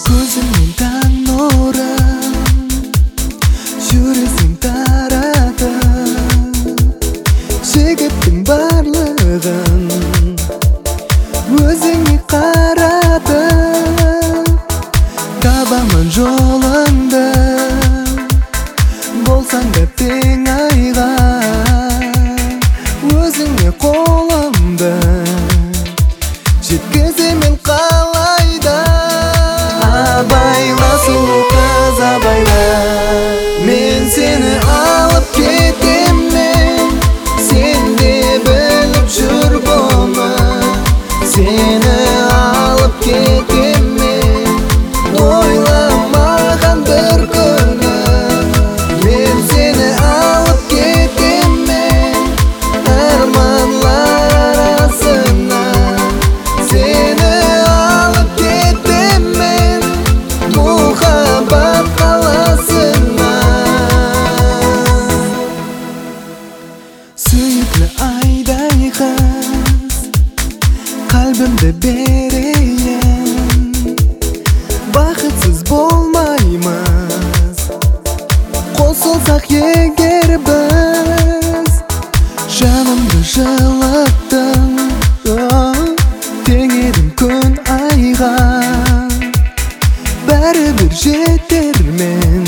Көзіңнен таң нұрын жүресің таратып, жігіттің барлығын өзіңе қаратып. Табамын жолыңды, болсаң да тең айға, өзіңе қолымды жеткіземін қалайда. Абайла сұлу қыз, абайла, мен сені алып кетемін. Сен де біліп жүр бұны, сені алып кетемін. Ойламаған бір күні мен сені алып кетемін. Арманлар арасына сені алып кетемін. Мұхаббат қаласына. Сүйікті айдай қыз, қалбімді берейін. Бақытсыз болмаймыз, қосылсақ егер біз. Жанымды жылыттың, тең едім күн айға, бәрібір жетермін.